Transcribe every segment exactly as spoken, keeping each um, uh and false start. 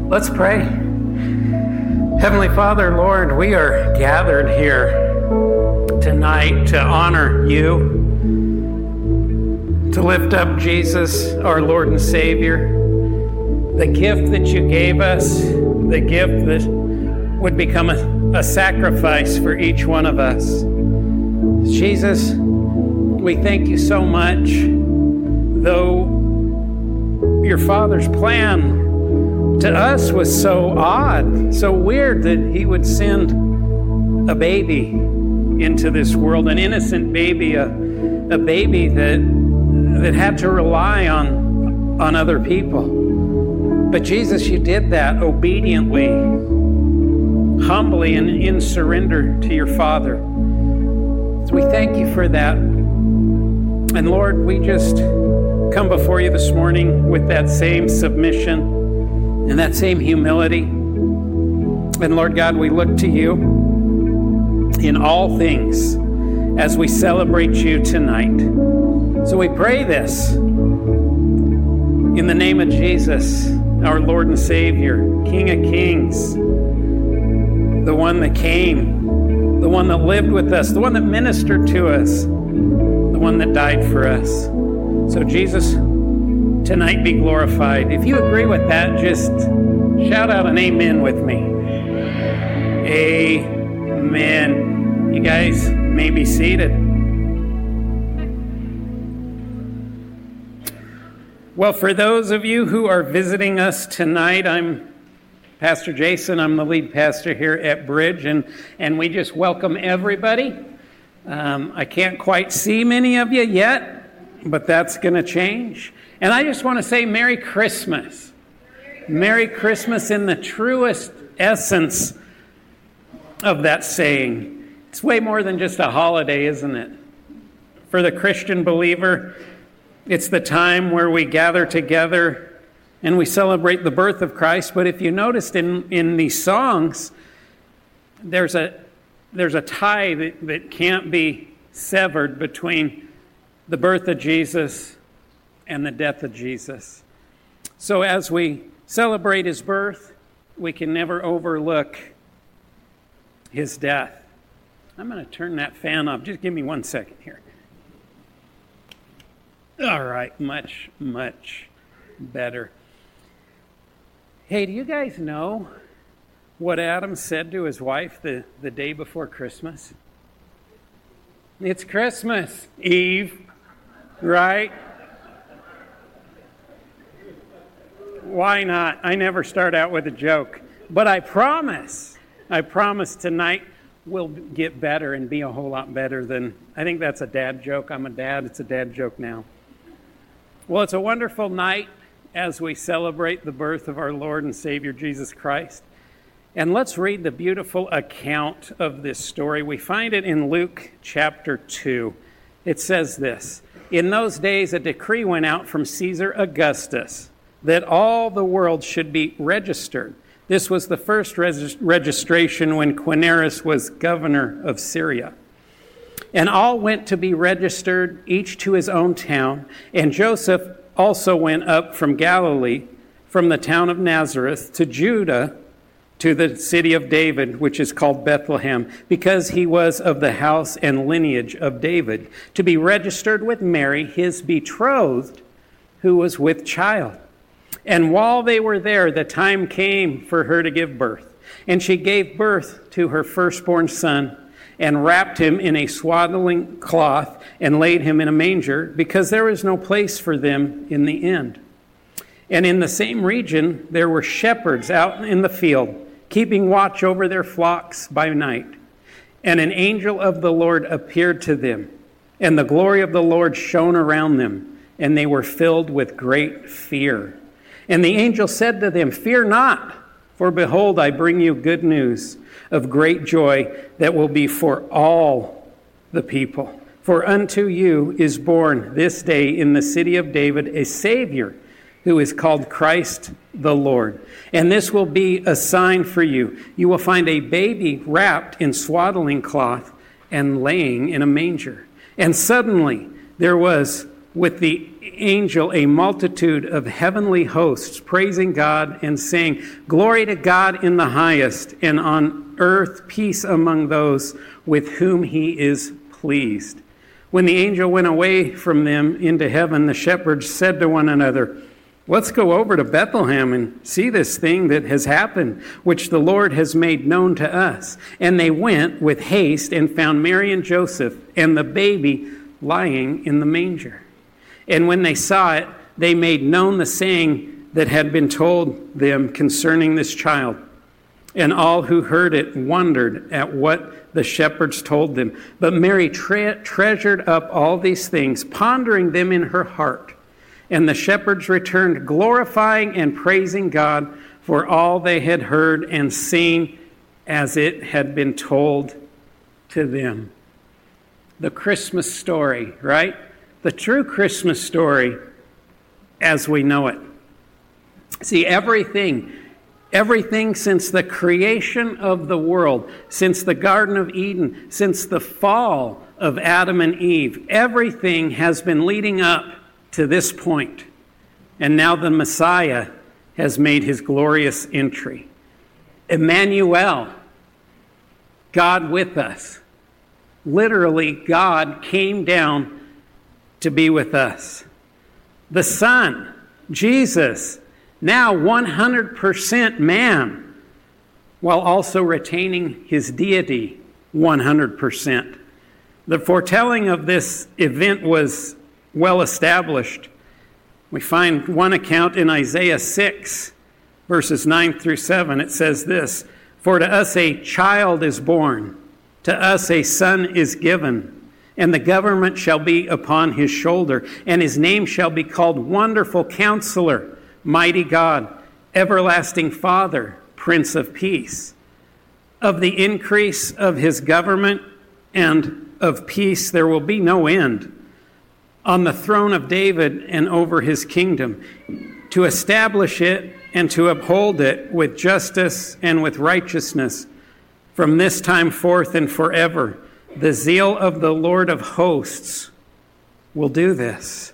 Let's pray. Heavenly Father, Lord, we are gathered here tonight to honor you, to lift up Jesus, our Lord and Savior, the gift that you gave us, the gift that would become a, a sacrifice for each one of us. Jesus, we thank you so much, though your Father's plan to us was so odd, so weird that he would send a baby into this world, an innocent baby, a, a baby that that had to rely on, on other people. But Jesus, you did that obediently, humbly, and in surrender to your Father. So we thank you for that. And Lord, we just come before you this morning with that same submission and that same humility. And Lord God, we look to you in all things as we celebrate you tonight. So we pray this in the name of Jesus, our Lord and Savior, King of Kings, the one that came, the one that lived with us, the one that ministered to us, the one that died for us. So Jesus, tonight be glorified. If you agree with that, just shout out an amen with me. Amen. You guys may be seated. Well, for those of you who are visiting us tonight, I'm Pastor Jason. I'm the lead pastor here at Bridge, and, and we just welcome everybody. Um, I can't quite see many of you yet, but that's going to change. And I just want to say Merry Christmas. Merry Christmas in the truest essence of that saying. It's way more than just a holiday, isn't it? For the Christian believer, it's the time where we gather together and we celebrate the birth of Christ. But if you noticed in, in these songs, there's a there's a tie that, that can't be severed between the birth of Jesus and the death of Jesus. So as we celebrate his birth, we can never overlook his death. I'm going to turn that fan off. Just give me one second here. All right, much, much better. Hey, do you guys know what Adam said to his wife the, the day before Christmas? It's Christmas Eve, right? Why not? I never start out with a joke. But I promise, I promise tonight we'll get better and be a whole lot better than, I think that's a dad joke. I'm a dad. It's a dad joke now. Well, it's a wonderful night as we celebrate the birth of our Lord and Savior Jesus Christ. And let's read the beautiful account of this story. We find it in Luke chapter two. It says this: "In those days a decree went out from Caesar Augustus that all the world should be registered. This was the first res- registration when Quirinius was governor of Syria. And all went to be registered, each to his own town. And Joseph also went up from Galilee, from the town of Nazareth, to Judah, to the city of David, which is called Bethlehem, because he was of the house and lineage of David, to be registered with Mary, his betrothed, who was with child. And while they were there, the time came for her to give birth. And she gave birth to her firstborn son, and wrapped him in a swaddling cloth, and laid him in a manger, because there was no place for them in the inn. And in the same region there were shepherds out in the field, keeping watch over their flocks by night. And an angel of the Lord appeared to them, and the glory of the Lord shone around them, and they were filled with great fear. And the angel said to them, 'Fear not, for behold, I bring you good news of great joy that will be for all the people. For unto you is born this day in the city of David a Savior, who is called Christ the Lord. And this will be a sign for you. You will find a baby wrapped in swaddling cloth and laying in a manger.' And suddenly there was with the angel a multitude of heavenly hosts, praising God and saying, "Glory to God in the highest, and on earth peace among those with whom he is pleased." When the angel went away from them into heaven, the shepherds said to one another, "Let's go over to Bethlehem and see this thing that has happened, which the Lord has made known to us." And they went with haste and found Mary and Joseph and the baby lying in the manger. And when they saw it, they made known the saying that had been told them concerning this child. And all who heard it wondered at what the shepherds told them. But Mary tre- treasured up all these things, pondering them in her heart. And the shepherds returned, glorifying and praising God for all they had heard and seen as it had been told to them. The Christmas story, right? The true Christmas story as we know it. See, everything, everything since the creation of the world, since the Garden of Eden, since the fall of Adam and Eve, everything has been leading up to this point. And now the Messiah has made his glorious entry. Emmanuel, God with us. Literally, God came down to be with us. The Son, Jesus, now one hundred percent man, while also retaining his deity one hundred percent. The foretelling of this event was well established. We find one account in Isaiah six, verses nine through seven. It says this, "For to us a child is born, to us a son is given, and the government shall be upon his shoulder, and his name shall be called Wonderful Counselor, Mighty God, Everlasting Father, Prince of Peace. Of the increase of his government and of peace there will be no end, on the throne of David and over his kingdom, to establish it and to uphold it with justice and with righteousness from this time forth and forever. The zeal of the Lord of hosts will do this."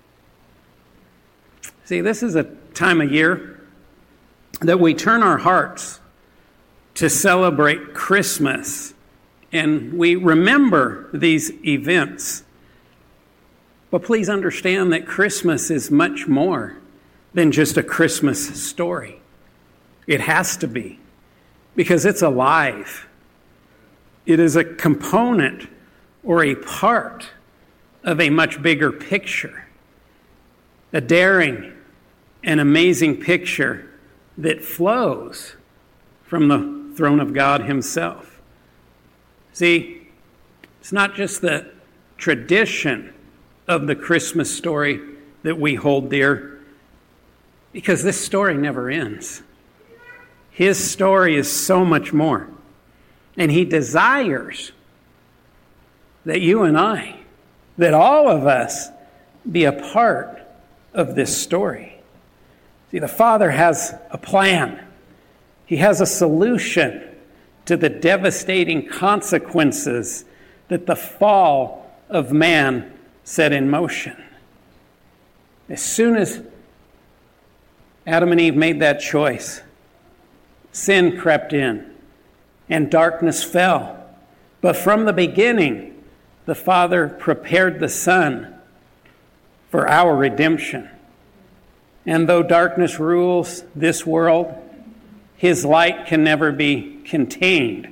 See, this is a time of year that we turn our hearts to celebrate Christmas, and we remember these events. But please understand that Christmas is much more than just a Christmas story. It has to be, because it's alive. It is a component or a part of a much bigger picture, a daring and amazing picture that flows from the throne of God himself. See, it's not just the tradition of the Christmas story that we hold dear, because this story never ends. His story is so much more. And he desires that you and I, that all of us, be a part of this story. See, the Father has a plan. He has a solution to the devastating consequences that the fall of man set in motion. As soon as Adam and Eve made that choice, sin crept in and darkness fell. But from the beginning, the Father prepared the Son for our redemption. And though darkness rules this world, his light can never be contained.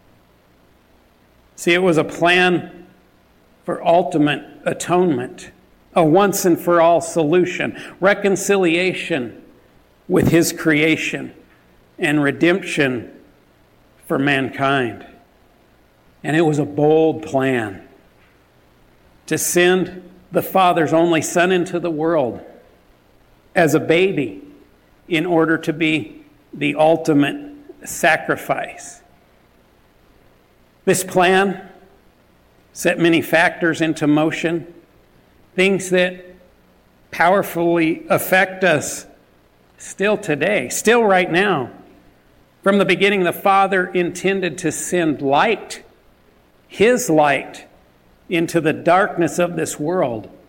See, it was a plan for ultimate atonement, a once and for all solution, reconciliation with his creation, and redemption for mankind. And it was a bold plan to send the Father's only Son into the world as a baby in order to be the ultimate sacrifice. This plan set many factors into motion, things that powerfully affect us still today, still right now. From the beginning, the Father intended to send light, his light, into the darkness of this world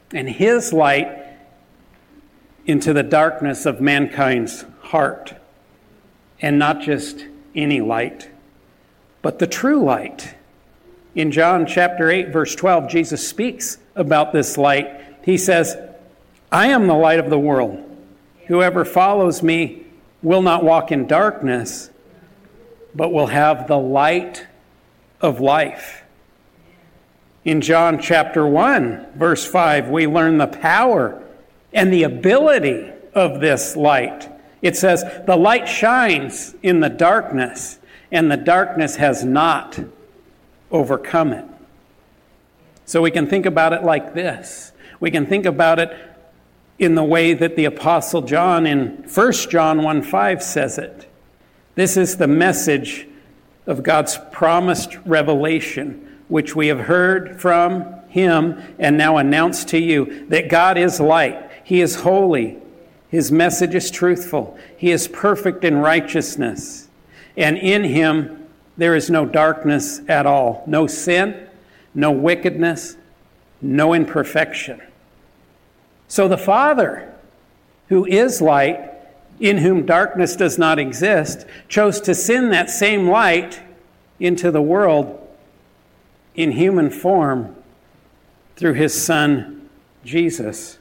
and his light into the darkness of mankind's heart. And not just any light, but the true light. In John chapter eight, verse twelve, Jesus speaks about this light. He says, I am the light of the world. Whoever follows me will not walk in darkness, but will have the light of life. In John chapter one, verse five, we learn the power and the ability of this light. It says, the light shines in the darkness, and the darkness has not overcome it. So we can think about it like this. We can think about it in the way that the Apostle John in First John one five says it. This is the message of God's promised revelation, which we have heard from him and now announce to you, that God is light. He is holy. His message is truthful. He is perfect in righteousness. And in him there is no darkness at all. No sin, no wickedness, no imperfection. So the Father, who is light, in whom darkness does not exist, chose to send that same light into the world in human form through his Son, Jesus.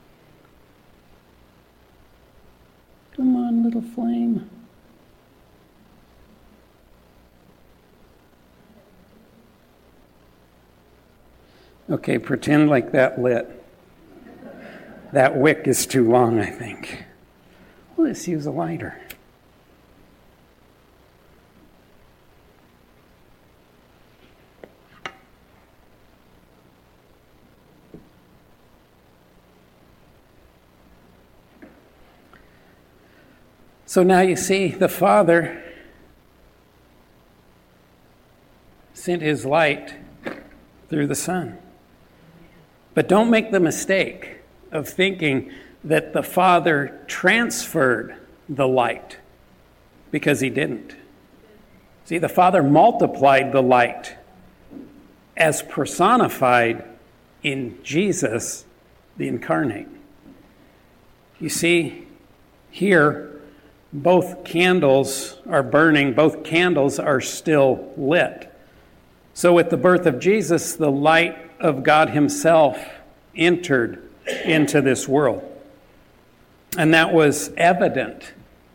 Come on, little flame. Okay, pretend like that lit. That wick is too long, I think. Well, let's use a lighter. So now you see the Father sent his light through the Son. But don't make the mistake of thinking that the Father transferred the light, because he didn't. See, the Father multiplied the light as personified in Jesus, the incarnate. You see, here, both candles are burning, both candles are still lit. So with the birth of Jesus, the light of God himself entered into this world. And that was evident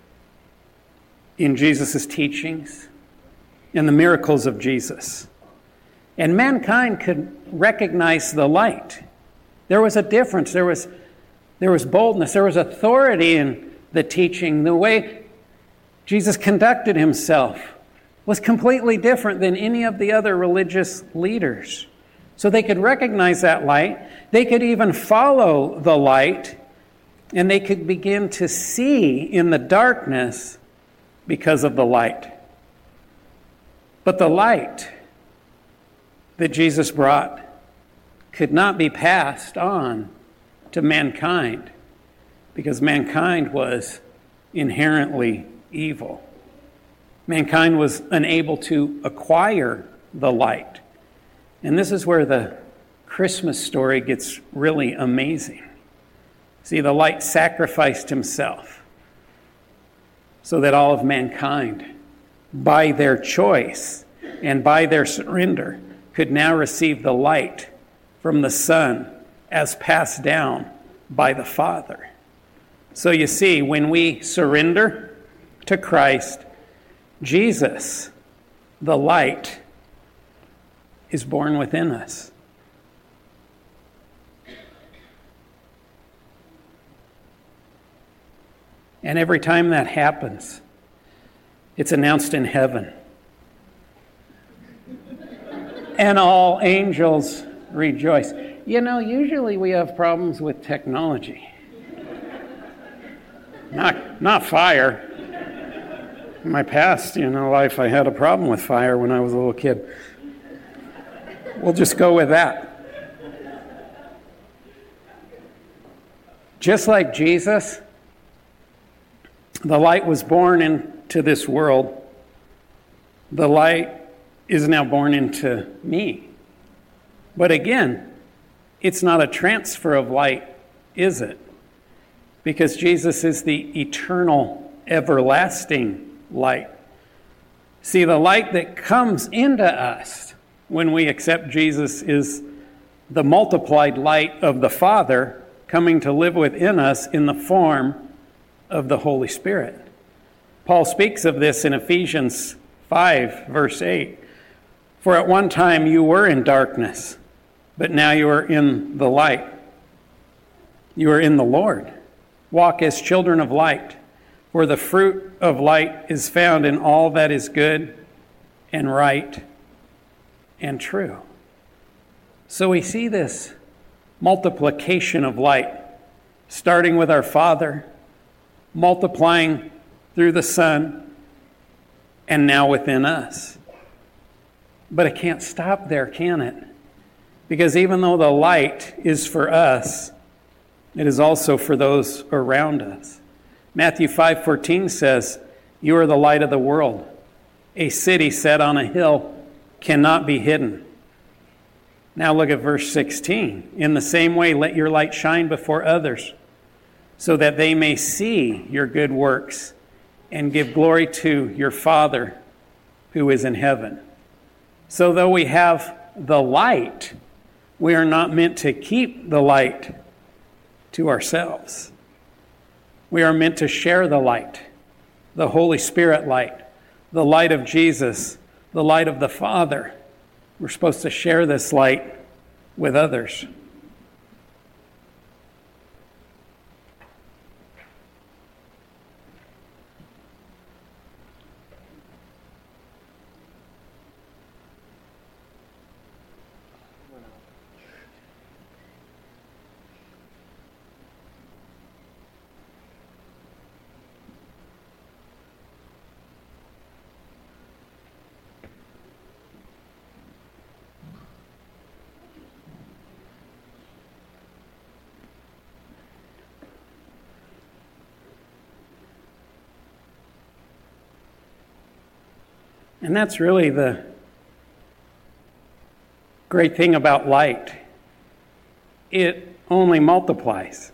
in Jesus' teachings, in the miracles of Jesus. And mankind could recognize the light. There was a difference. There was, there was boldness. There was authority in the teaching. The way Jesus conducted himself was completely different than any of the other religious leaders. So they could recognize that light. They could even follow the light, and they could begin to see in the darkness because of the light. But the light that Jesus brought could not be passed on to mankind, because mankind was inherently evil. Mankind was unable to acquire the light. And this is where the Christmas story gets really amazing. See, the light sacrificed himself so that all of mankind, by their choice and by their surrender, could now receive the light from the Son as passed down by the Father. So you see, when we surrender to Christ, Jesus, the light, is born within us. And every time that happens, it's announced in heaven. And all angels rejoice. You know, usually we have problems with technology. Not, not fire. In my past, you know, life, I had a problem with fire when I was a little kid. We'll just go with that. Just like Jesus, the light was born into this world. The light is now born into me. But again, it's not a transfer of light, is it? Because Jesus is the eternal, everlasting light. See, the light that comes into us when we accept Jesus is the multiplied light of the Father coming to live within us in the form of the Holy Spirit. Paul speaks of this in Ephesians five, verse eight. For at one time you were in darkness, but now you are in the light. You are in the Lord. Walk as children of light, for the fruit of light is found in all that is good and right and true. So we see this multiplication of light, starting with our Father, multiplying through the Son, and now within us. But it can't stop there, can it? Because even though the light is for us, it is also for those around us. Matthew five fourteen says, "You are the light of the world. A city set on a hill cannot be hidden." Now look at verse sixteen. "In the same way, let your light shine before others, so that they may see your good works and give glory to your Father who is in heaven." So though we have the light, we are not meant to keep the light to ourselves. We are meant to share the light, the Holy Spirit light, the light of Jesus, the light of the Father. We're supposed to share this light with others. And that's really the great thing about light. It only multiplies.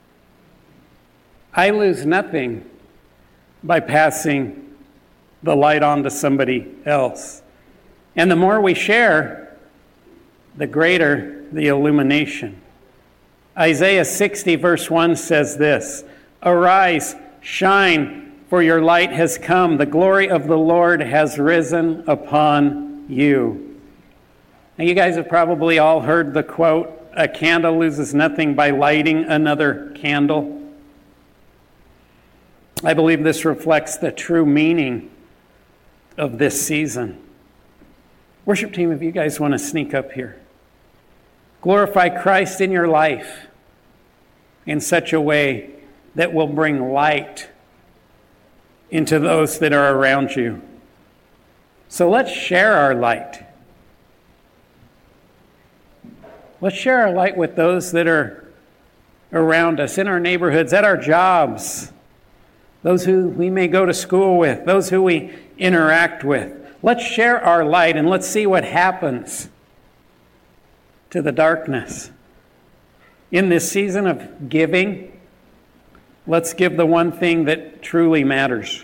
I lose nothing by passing the light on to somebody else. And the more we share, the greater the illumination. Isaiah sixty verse one says this, "Arise, shine, for your light has come. The glory of the Lord has risen upon you." Now, you guys have probably all heard the quote, "A candle loses nothing by lighting another candle." I believe this reflects the true meaning of this season. Worship team, if you guys want to sneak up here. Glorify Christ in your life in such a way that will bring light into those that are around you. So let's share our light. Let's share our light with those that are around us, in our neighborhoods, at our jobs, those who we may go to school with, those who we interact with. Let's share our light and let's see what happens to the darkness. In this season of giving, let's give the one thing that truly matters.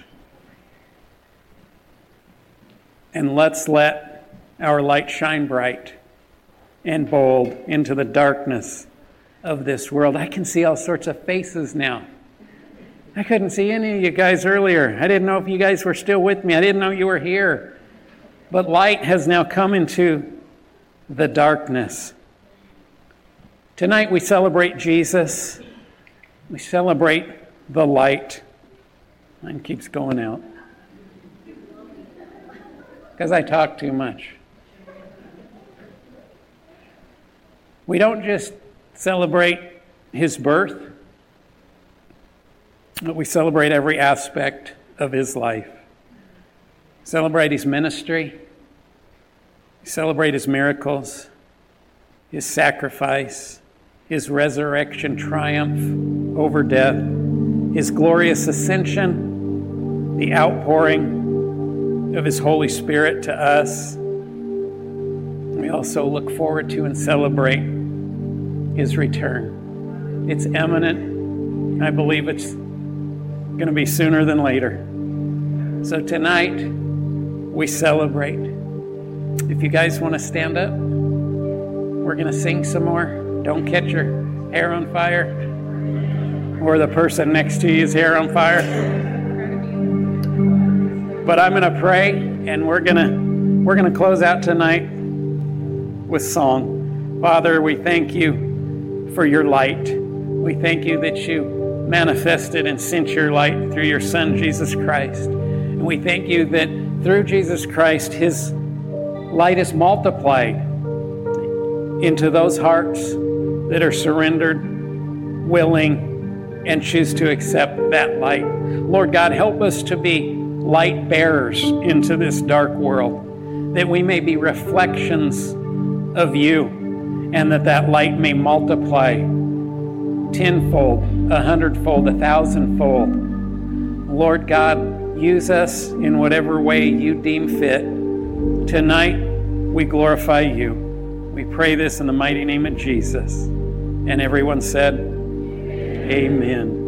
And let's let our light shine bright and bold into the darkness of this world. I can see all sorts of faces now. I couldn't see any of you guys earlier. I didn't know if you guys were still with me. I didn't know you were here. But light has now come into the darkness. Tonight we celebrate Jesus. We celebrate the light. Mine keeps going out. Because I talk too much. We don't just celebrate his birth, but we celebrate every aspect of his life. Celebrate his ministry. Celebrate his miracles, his sacrifice, his resurrection triumph over death, his glorious ascension, the outpouring of his Holy Spirit to us. We also look forward to and celebrate his return. It's imminent. I believe it's going to be sooner than later. So tonight, we celebrate. If you guys want to stand up, we're going to sing some more. Don't catch your hair on fire, or the person next to you's hair on fire. But I'm going to pray, and we're going to we're going to close out tonight with song. Father, we thank you for your light. We thank you that you manifested and sent your light through your Son, Jesus Christ. And we thank you that through Jesus Christ, his light is multiplied into those hearts that are surrendered, willing, and choose to accept that light. Lord God, help us to be light bearers into this dark world, that we may be reflections of you, and that that light may multiply tenfold, a hundredfold, a thousandfold. Lord God, use us in whatever way you deem fit. Tonight, we glorify you. We pray this in the mighty name of Jesus. And everyone said, amen.